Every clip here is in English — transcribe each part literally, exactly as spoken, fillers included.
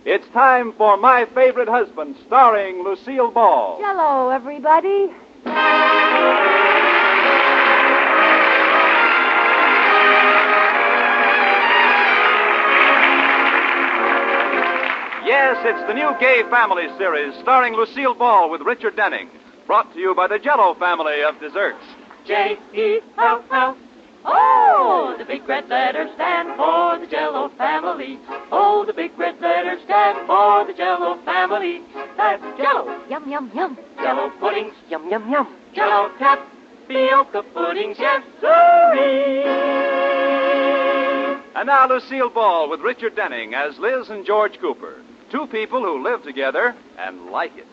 It's time for My Favorite Husband, starring Lucille Ball. Hello, everybody. Yes, it's the new Gay Family series, starring Lucille Ball with Richard Denning. Brought to you by the Jell-O family of desserts. J E L L. Oh, the big red letters stand for the Jell-O family. Oh, the big red letters stand for the Jell-O family. That's Jell-O. Yum, yum, yum. Jell-O puddings. Yum, yum, yum. Jell-O tapioca puddings. Yes, sirree. And now Lucille Ball with Richard Denning as Liz and George Cooper. Two people who live together and like it.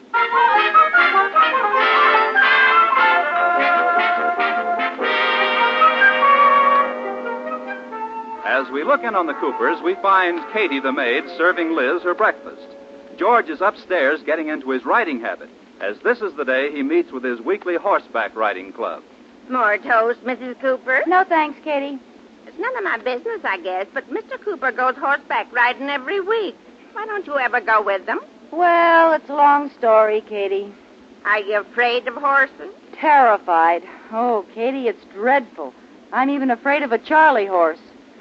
As we look in on the Coopers, we find Katie the maid serving Liz her breakfast. George is upstairs getting into his riding habit, as this is the day he meets with his weekly horseback riding club. More toast, Missus Cooper? No, thanks, Katie. It's none of my business, I guess, but Mister Cooper goes horseback riding every week. Why don't you ever go with them? Well, it's a long story, Katie. Are you afraid of horses? Terrified. Oh, Katie, it's dreadful. I'm even afraid of a Charlie horse.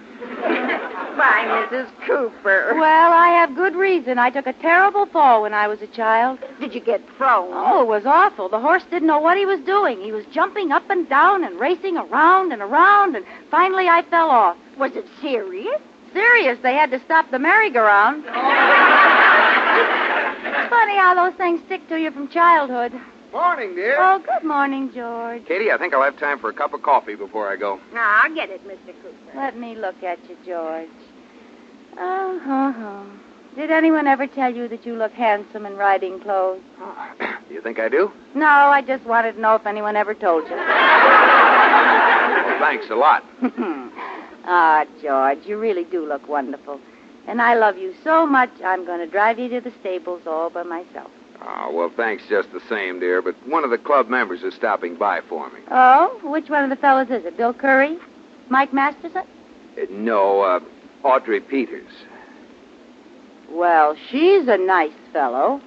Why, Missus Cooper. Well, I have good reason. I took a terrible fall when I was a child. Did you get thrown? Oh, it was awful. The horse didn't know what he was doing. He was jumping up and down and racing around and around, and finally I fell off. Was it serious? Serious. They had to stop the merry-go-round. It's funny how those things stick to you from childhood. Morning, dear. Oh, good morning, George. Katie, I think I'll have time for a cup of coffee before I go. No, I'll get it, Mister Cooper. Let me look at you, George. Oh, did anyone ever tell you that you look handsome in riding clothes? Do you think I do? No, I just wanted to know if anyone ever told you. Well, thanks a lot. Ah, George, you really do look wonderful. And I love you so much, I'm going to drive you to the stables all by myself. Oh, well, thanks just the same, dear, but one of the club members is stopping by for me. Oh? Which one of the fellows is it? Bill Curry? Mike Masterson? Uh, no, uh, Audrey Peters. Well, she's a nice fellow.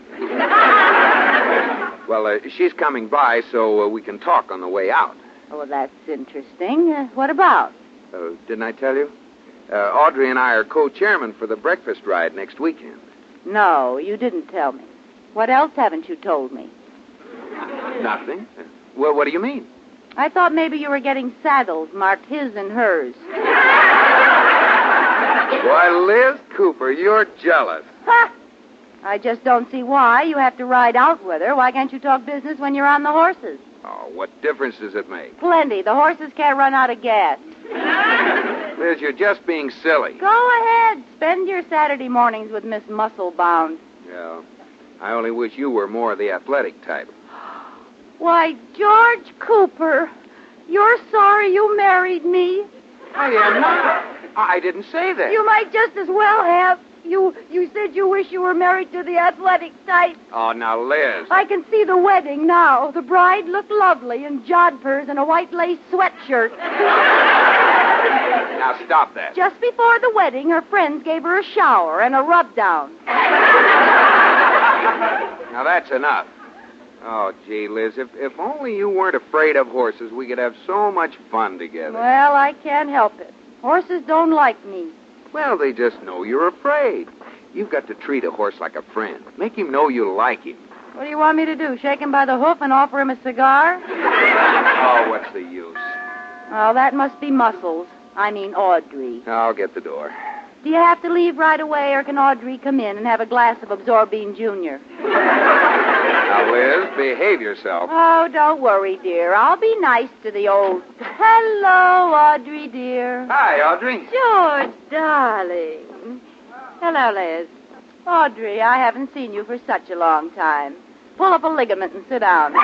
Well, uh, she's coming by so uh, we can talk on the way out. Oh, well, that's interesting. Uh, what about? Uh, didn't I tell you? Uh, Audrey and I are co-chairmen for the breakfast ride next weekend. No, you didn't tell me. What else haven't you told me? Nothing. Uh, well, what do you mean? I thought maybe you were getting saddles marked his and hers. Why, Liz Cooper, you're jealous. Ha! I just don't see why you have to ride out with her. Why can't you talk business when you're on the horses? Oh, what difference does it make? Plenty. The horses can't run out of gas. Liz, you're just being silly. Go ahead. Spend your Saturday mornings with Miss Musclebound. Yeah. I only wish you were more of the athletic type. Why, George Cooper, you're sorry you married me. I am not. I didn't say that. You might just as well have. You you said you wish you were married to the athletic type. Oh, now, Liz. I can see the wedding now. The bride looked lovely in jodhpurs and a white lace sweatshirt. Now, stop that. Just before the wedding, her friends gave her a shower and a rub-down. Now, that's enough. Oh, gee, Liz, if, if only you weren't afraid of horses, we could have so much fun together. Well, I can't help it. Horses don't like me. Well, they just know you're afraid. You've got to treat a horse like a friend. Make him know you like him. What do you want me to do, shake him by the hoof and offer him a cigar? Oh, what's the use? Oh, that must be Muscles. I mean Audrey. I'll get the door. Do you have to leave right away, or can Audrey come in and have a glass of Absorbine Junior? Now, Liz, behave yourself. Oh, don't worry, dear. I'll be nice to the old... Hello, Audrey, dear. Hi, Audrey. George, darling. Hello, Liz. Audrey, I haven't seen you for such a long time. Pull up a ligament and sit down.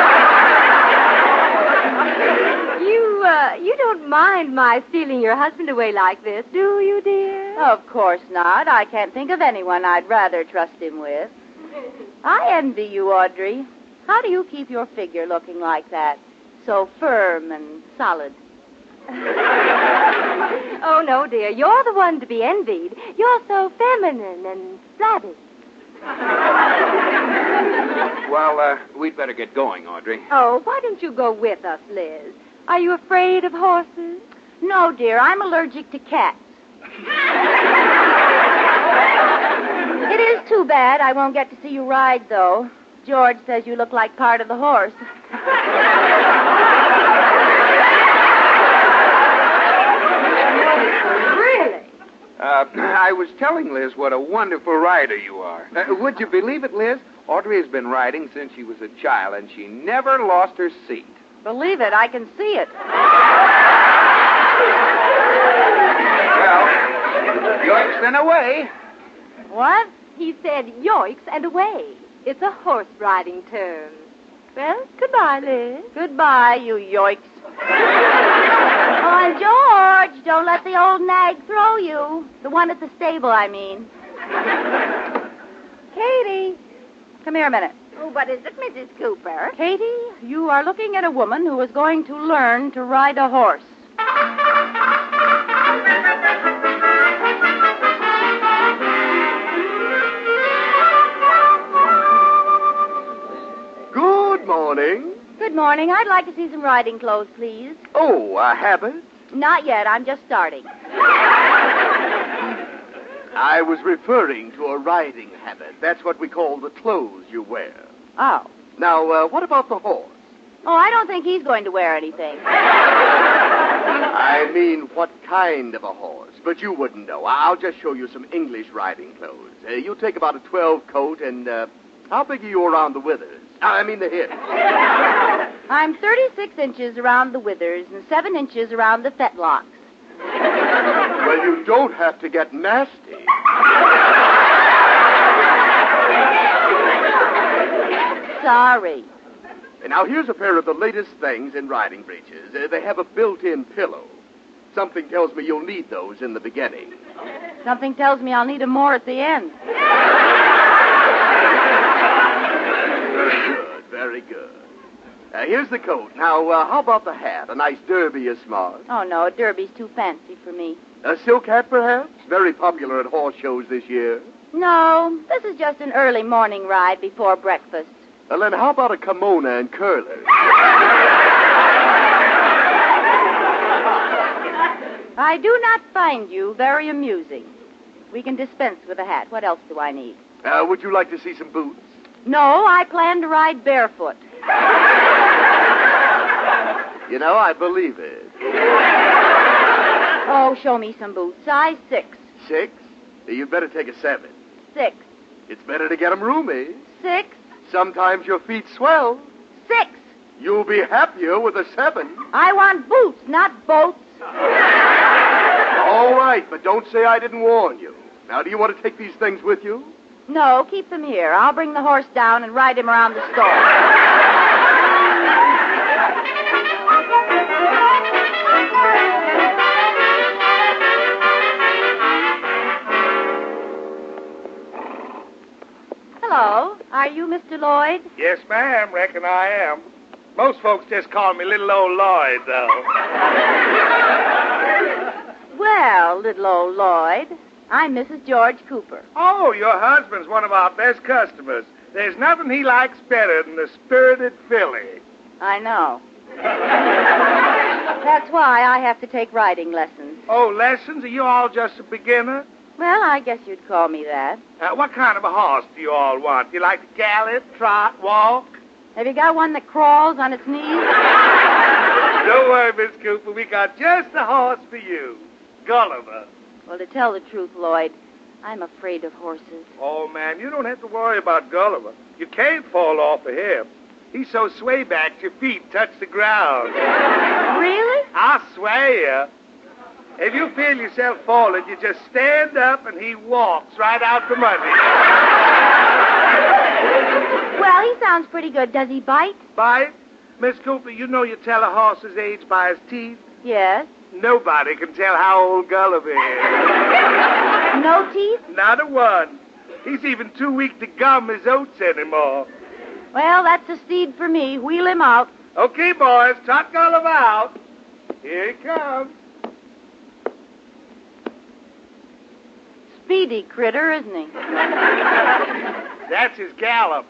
You, uh, you don't mind my stealing your husband away like this, do you, dear? Of course not. I can't think of anyone I'd rather trust him with. I envy you, Audrey. How do you keep your figure looking like that? So firm and solid. Oh, no, dear. You're the one to be envied. You're so feminine and flabby. Well, uh, we'd better get going, Audrey. Oh, why don't you go with us, Liz? Are you afraid of horses? No, dear, I'm allergic to cats. It is too bad I won't get to see you ride, though. George says you look like part of the horse. Really? Uh, I was telling Liz what a wonderful rider you are. Uh, would you believe it, Liz? Audrey has been riding since she was a child, and she never lost her seat. Believe it, I can see it. Well, yoicks and away. What? He said yoicks and away. It's a horse riding term. Well, goodbye, Liz. Goodbye, you yoicks. Oh, and George, don't let the old nag throw you. The one at the stable, I mean. Katie, come here a minute. Oh, what is it, Missus Cooper? Katie, you are looking at a woman who is going to learn to ride a horse. Good morning. Good morning. I'd like to see some riding clothes, please. Oh, a habit? Not yet. I'm just starting. I was referring to a riding habit. That's what we call the clothes you wear. Oh. Now, uh, what about the horse? Oh, I don't think he's going to wear anything. I mean, what kind of a horse? But you wouldn't know. I'll just show you some English riding clothes. Uh, you take about a twelve coat, and uh, how big are you around the withers? I mean the hips. I'm thirty-six inches around the withers and seven inches around the fetlocks. Well, you don't have to get nasty. Sorry. And now, here's a pair of the latest things in riding breeches. Uh, they have a built-in pillow. Something tells me you'll need those in the beginning. Something tells me I'll need them more at the end. Very good, very good. Uh, here's the coat. Now, uh, how about the hat? A nice derby is smart. Oh, no, a derby's too fancy for me. A silk hat, perhaps? Very popular at horse shows this year. No, this is just an early morning ride before breakfast. Well, then how about a kimono and curlers? I do not find you very amusing. We can dispense with a hat. What else do I need? Uh, would you like to see some boots? No, I plan to ride barefoot. You know, I believe it. Oh, show me some boots. Size six. Six? You'd better take a seven. Six. It's better to get 'em roomy. Six. Sometimes your feet swell. Six. You'll be happier with a seven. I want boots, not boats. All right, but don't say I didn't warn you. Now, do you want to take these things with you? No, keep them here. I'll bring the horse down and ride him around the store. Hello. Are you Mister Lloyd? Yes, ma'am. Reckon I am. Most folks just call me little old Lloyd, though. Well, little old Lloyd, I'm Missus George Cooper. Oh, your husband's one of our best customers. There's nothing he likes better than the spirited filly. I know. That's why I have to take riding lessons. Oh, lessons? Are you all just a beginner? Well, I guess you'd call me that. Uh, what kind of a horse do you all want? Do you like to gallop, trot, walk? Have you got one that crawls on its knees? Don't worry, Miss Cooper. We got just the horse for you. Gulliver. Well, to tell the truth, Lloyd, I'm afraid of horses. Oh, man, you don't have to worry about Gulliver. You can't fall off of him. He's so sway-backed your feet touch the ground. Really? I swear you. If you feel yourself falling, you just stand up and he walks right out from under you. Well, he sounds pretty good. Does he bite? Bite? Miss Cooper, you know you tell a horse's age by his teeth? Yes. Nobody can tell how old Gulliver is. No teeth? Not a one. He's even too weak to gum his oats anymore. Well, that's a steed for me. Wheel him out. Okay, boys, trot Gulliver out. Here he comes. Speedy critter, isn't he? That's his gallop.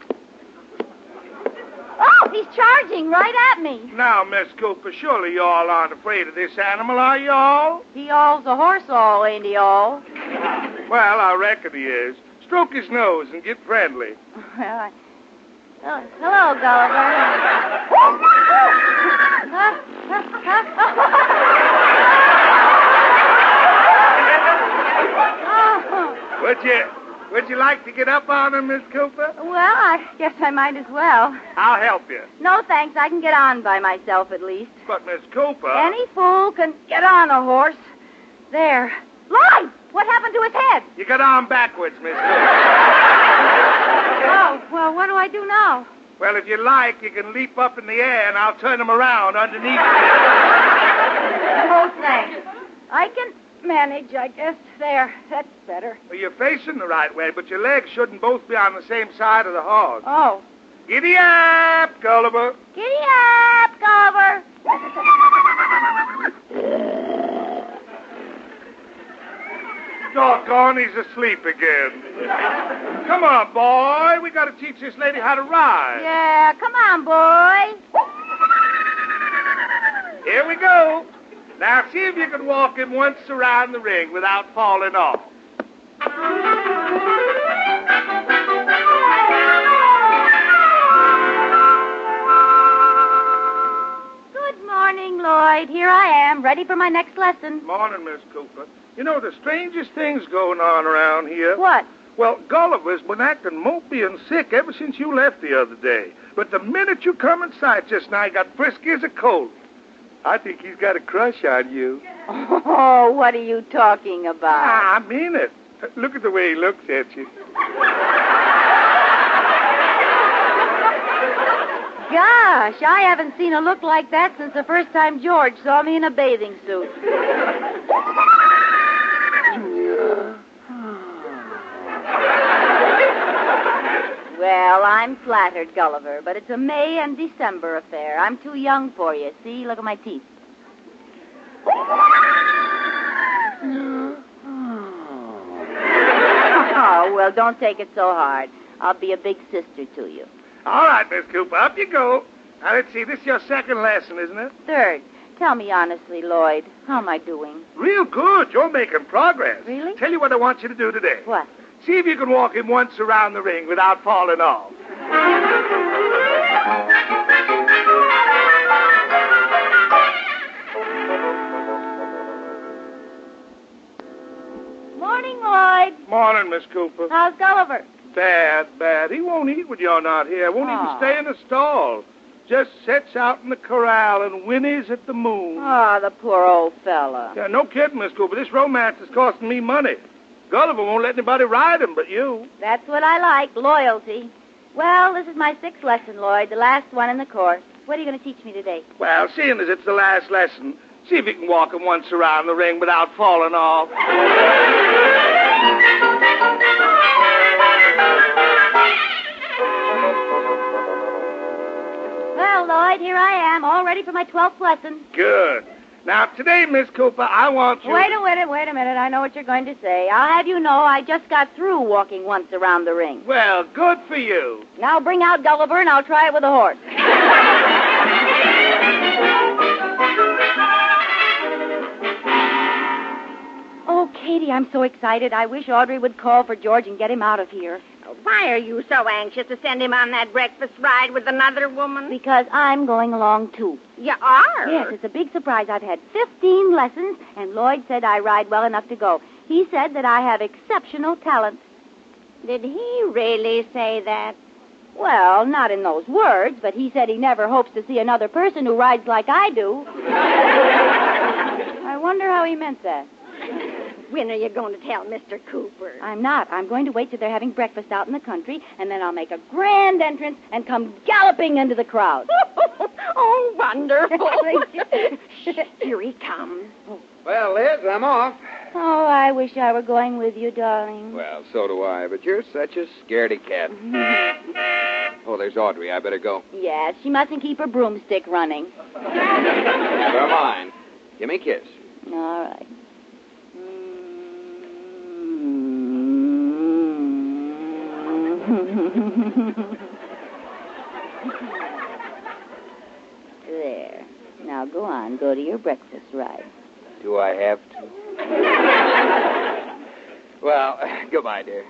Oh, he's charging right at me. Now, Miss Cooper, surely you all aren't afraid of this animal, are you all? He all's a horse all, ain't he all? Well, I reckon he is. Stroke his nose and get friendly. Well, I... Oh, hello, Gulliver. oh. Would you, would you like to get up on him, Miss Cooper? Well, I guess I might as well. I'll help you. No, thanks. I can get on by myself at least. But, Miss Cooper... Any fool can get on a horse. There. Lloyd! What happened to his head? You got on backwards, Miss Cooper. Oh, well, what do I do now? Well, if you like, you can leap up in the air, and I'll turn him around underneath you. Oh, thanks. I can manage, I guess. There. That's better. Well, you're facing the right way, but your legs shouldn't both be on the same side of the horse. Oh. Giddy up, Gulliver. Giddy up, Gulliver. Doggone, he's asleep again. Come on, boy. We got to teach this lady how to ride. Yeah, come on, boy. Here we go. Now, see if you can walk him once around the ring without falling off. Good morning, Lloyd. Here I am, ready for my next lesson. Morning, Miss Cooper. You know, the strangest thing's going on around here. What? Well, Gulliver's been acting mopey and sick ever since you left the other day. But the minute you come in sight just now, he got frisky as a colt. I think he's got a crush on you. Oh, what are you talking about? Ah, I mean it. Look at the way he looks at you. Gosh, I haven't seen a look like that since the first time George saw me in a bathing suit. Well, I'm flattered, Gulliver, but it's a May and December affair. I'm too young for you. See, look at my teeth. Oh, well, don't take it so hard. I'll be a big sister to you. All right, Miss Cooper, up you go. Now, let's see, this is your second lesson, isn't it? Third. Tell me honestly, Lloyd, how am I doing? Real good. You're making progress. Really? Tell you what I want you to do today. What? See if you can walk him once around the ring without falling off. Morning, Lloyd. Morning, Miss Cooper. How's Gulliver? Bad, bad. He won't eat when you're not here. Won't Oh. even stay in the stall. Just sits out in the corral and whinnies at the moon. Oh, the poor old fella. Yeah, no kidding, Miss Cooper. This romance is costing me money. Gulliver won't let anybody ride him but you. That's what I like, loyalty. Well, this is my sixth lesson, Lloyd, the last one in the course. What are you going to teach me today? Well, seeing as it's the last lesson, see if you can walk him once around the ring without falling off. Well, Lloyd, here I am, all ready for my twelfth lesson. Good. Now, today, Miss Cooper, I want you... Wait a minute, wait a minute. I know what you're going to say. I'll have you know I just got through walking once around the ring. Well, good for you. Now bring out Gulliver, and I'll try it with a horse. Oh, Katie, I'm so excited. I wish Audrey would call for George and get him out of here. Why are you so anxious to send him on that breakfast ride with another woman? Because I'm going along, too. You are? Yes, it's a big surprise. I've had fifteen lessons, and Lloyd said I ride well enough to go. He said that I have exceptional talent. Did he really say that? Well, not in those words, but he said he never hopes to see another person who rides like I do. I wonder how he meant that. When are you going to tell Mister Cooper? I'm not. I'm going to wait till they're having breakfast out in the country, and then I'll make a grand entrance and come galloping into the crowd. Oh, wonderful. Here he comes. Well, Liz, I'm off. Oh, I wish I were going with you, darling. Well, so do I, but you're such a scaredy cat. Oh, there's Audrey. I better go. Yes, she mustn't keep her broomstick running. Never mind. Give me a kiss. All right. There. Now go on. Go to your breakfast ride. Do I have to? Well, goodbye, dear.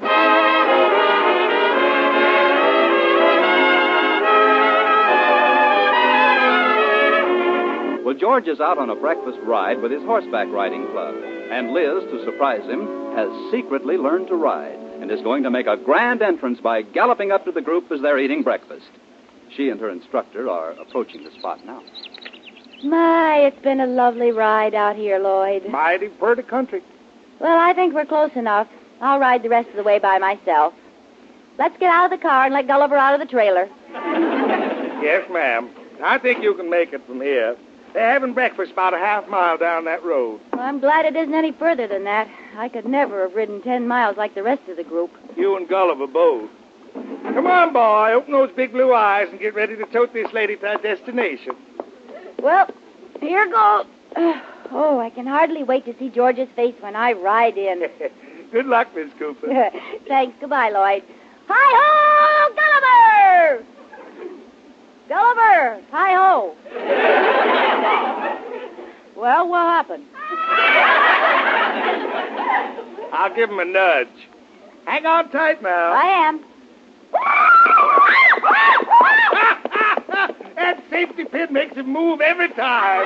Well, George is out on a breakfast ride with his horseback riding club. And Liz, to surprise him, has secretly learned to ride and is going to make a grand entrance by galloping up to the group as they're eating breakfast. She and her instructor are approaching the spot now. My, it's been a lovely ride out here, Lloyd. Mighty pretty country. Well, I think we're close enough. I'll ride the rest of the way by myself. Let's get out of the car and let Gulliver out of the trailer. Yes, ma'am. I think you can make it from here. They're having breakfast about a half mile down that road. Well, I'm glad it isn't any further than that. I could never have ridden ten miles like the rest of the group. You and Gulliver both. Come on, boy. Open those big blue eyes and get ready to tote this lady to her destination. Well, here goes. Oh, I can hardly wait to see George's face when I ride in. Good luck, Miss Cooper. Thanks. Goodbye, Lloyd. Hi-ho, Gulliver! Gulliver, hi-ho. Well, what happened? I'll give him a nudge. Hang on tight now. I am. That safety pin makes him move every time.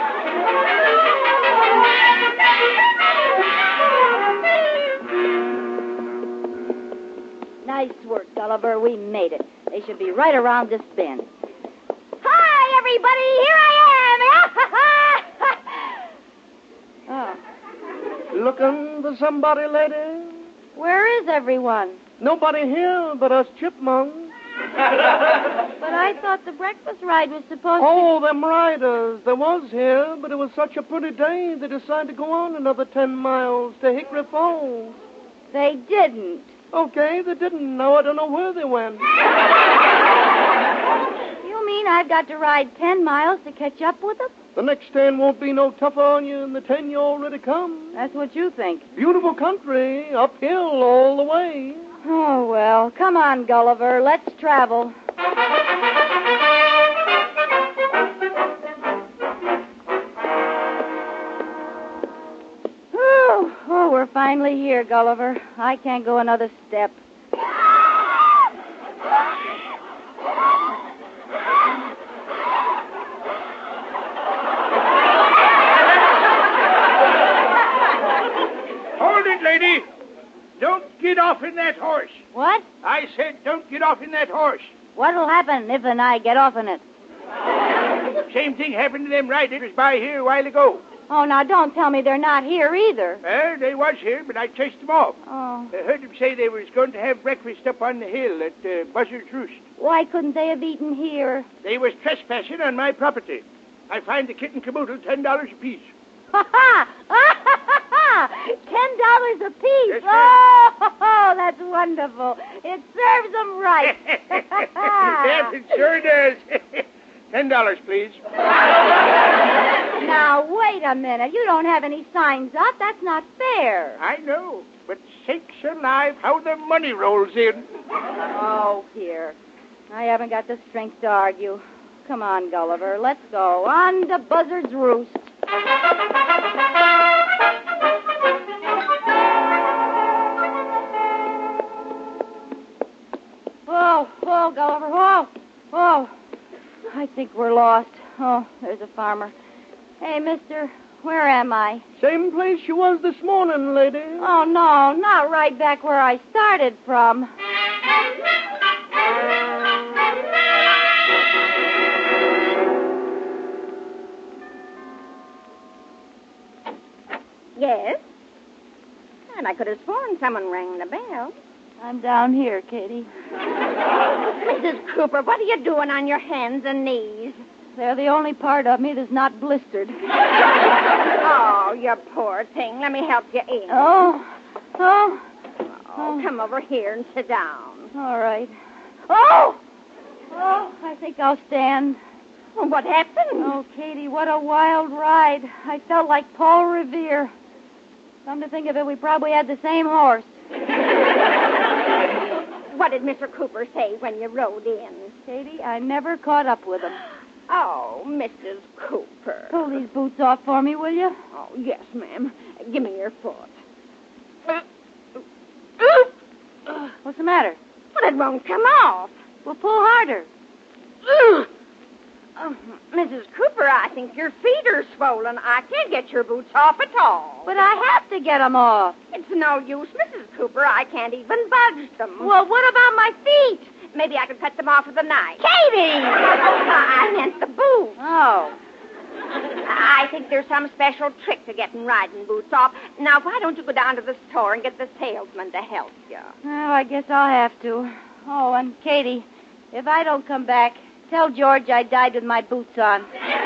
Nice work, Gulliver. We made it. They should be right around this bend. Hi, everybody. Here I am. Oh. Looking for somebody, lady? Where is everyone? Nobody here but us chipmunks. But I thought the breakfast ride was supposed Oh, to... them riders. There was here, but it was such a pretty day, they decided to go on another ten miles to Hickory Falls. They didn't. Okay, they didn't. Now I don't know where they went. You mean I've got to ride ten miles to catch up with them? The next ten won't be no tougher on you than the ten you already come. That's what you think. Beautiful country, uphill all the way. Oh, well, come on, Gulliver. Let's travel. Oh, oh, we're finally here, Gulliver. I can't go another step. Hold it, lady. Don't get off in that horse. What? I said don't get off in that horse. What'll happen if and I get off in it? Same thing happened to them riders by here a while ago. Oh, now don't tell me they're not here either. Well, they was here, but I chased them off. Oh. I heard them say they was going to have breakfast up on the hill at uh, Buzzard's Roost. Why couldn't they have eaten here? They was trespassing on my property. I fined the kit and caboodle ten dollars apiece. Ha ha! Ten dollars apiece. Yes, oh, that's wonderful. It serves them right. Yes, it sure does. Ten dollars, please. Now, wait a minute. You don't have any signs up. That's not fair. I know, but sakes alive, how the money rolls in. Oh, here. I haven't got the strength to argue. Come on, Gulliver. Let's go. On to Buzzard's Roost. Oh, oh, Gulliver. Oh, oh. I think we're lost. Oh, there's a farmer. Hey, mister, where am I? Same place you was this morning, lady. Oh, no, not right back where I started from. Yes? And I could have sworn someone rang the bell. I'm down here, Katie. Missus Cooper, what are you doing on your hands and knees? They're the only part of me that's not blistered. Oh, you poor thing. Let me help you in. Oh, oh. Oh, come over here and sit down. All right. Oh! Oh, I think I'll stand. Well, what happened? Oh, Katie, what a wild ride. I felt like Paul Revere. Come to think of it, we probably had the same horse. What did Mister Cooper say when you rode in? Katie, I never caught up with him. Oh, Missus Cooper. Pull these boots off for me, will you? Oh, yes, ma'am. Give me your foot. What's the matter? Well, it won't come off. Well, pull harder. Oh, Missus Cooper, I think your feet are swollen. I can't get your boots off at all. But I have to get them off. It's no use, Missus Cooper. I can't even budge them. Well, what about my feet? Maybe I could cut them off with a knife. Katie! I meant the boots. Oh. I think there's some special trick to getting riding boots off. Now, why don't you go down to the store and get the salesman to help you? Oh, I guess I'll have to. Oh, and Katie, if I don't come back, tell George I died with my boots on.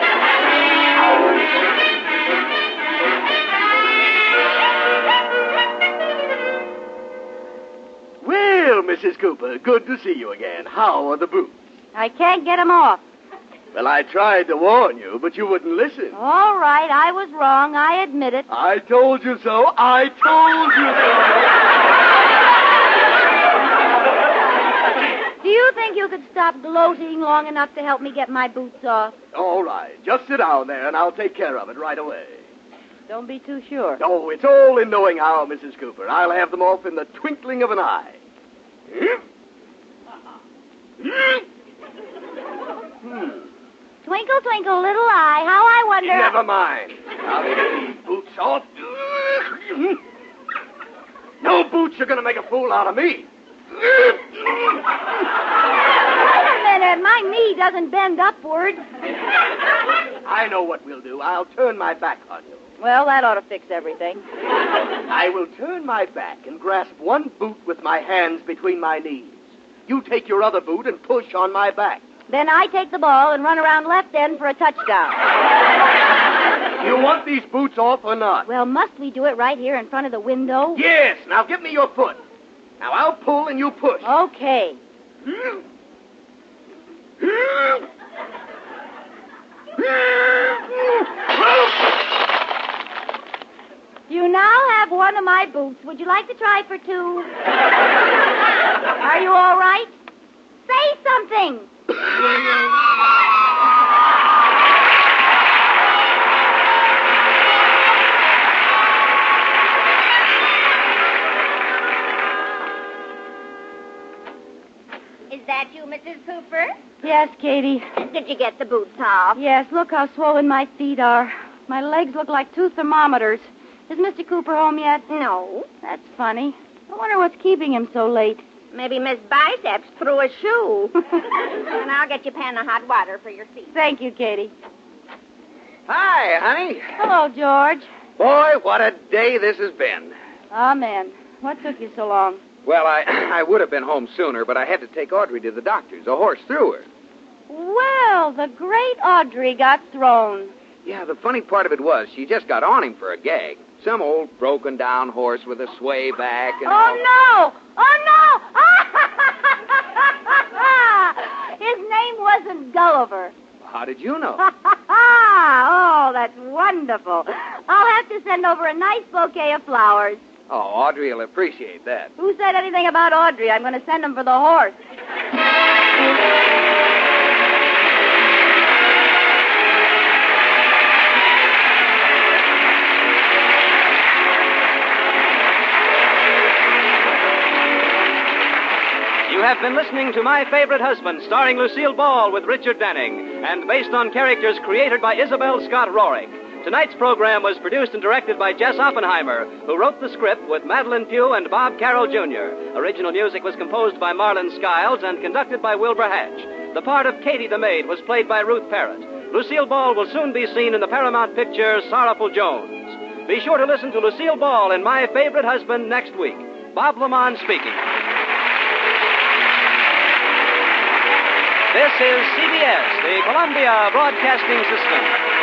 Well, Missus Cooper, good to see you again. How are the boots? I can't get them off. Well, I tried to warn you, but you wouldn't listen. All right, I was wrong. I admit it. I told you so. I told you so. Do you think you could stop gloating long enough to help me get my boots off? All right. Just sit down there, and I'll take care of it right away. Don't be too sure. Oh, it's all in knowing how, Missus Cooper. I'll have them off in the twinkling of an eye. Hmm. Twinkle, twinkle, little eye, how I wonder... Never mind. I'll get these boots off. No boots are going to make a fool out of me. Wait a minute, my knee doesn't bend upward. I know what we'll do. I'll turn my back on you. Well, that ought to fix everything. I will turn my back and grasp one boot with my hands between my knees. You take your other boot and push on my back. Then I take the ball and run around left end for a touchdown. You want these boots off or not? Well, must we do it right here in front of the window? Yes. Now give me your foot. Now I'll pull and you push. Okay. You now have one of my boots. Would you like to try for two? Are you all right? Say something. Is that you, Missus Cooper? Yes, Katie. Did you get the boots off? Yes, look how swollen my feet are. My legs look like two thermometers. Is Mister Cooper home yet? No. That's funny. I wonder what's keeping him so late. Maybe Miss Biceps threw a shoe. And I'll get you a pan of hot water for your feet. Thank you, Katie. Hi, honey. Hello, George. Boy, what a day this has been. Amen. What took you so long? Well, I I would have been home sooner, but I had to take Audrey to the doctor's. A horse threw her. Well, the great Audrey got thrown. Yeah, the funny part of it was she just got on him for a gag. Some old broken-down horse with a sway back and... Oh, no! Oh, no! His name wasn't Gulliver. How did you know? Oh, that's wonderful. I'll have to send over a nice bouquet of flowers. Oh, Audrey will appreciate that. Who said anything about Audrey? I'm going to send them for the horse. You have been listening to My Favorite Husband, starring Lucille Ball with Richard Denning, and based on characters created by Isabel Scott Rorick. Tonight's program was produced and directed by Jess Oppenheimer, who wrote the script with Madeline Pugh and Bob Carroll Junior Original music was composed by Marlon Skiles and conducted by Wilbur Hatch. The part of Katie the Maid was played by Ruth Parrott. Lucille Ball will soon be seen in the Paramount picture Sorrowful Jones. Be sure to listen to Lucille Ball in My Favorite Husband next week. Bob Lamont speaking. This is C B S, the Columbia Broadcasting System.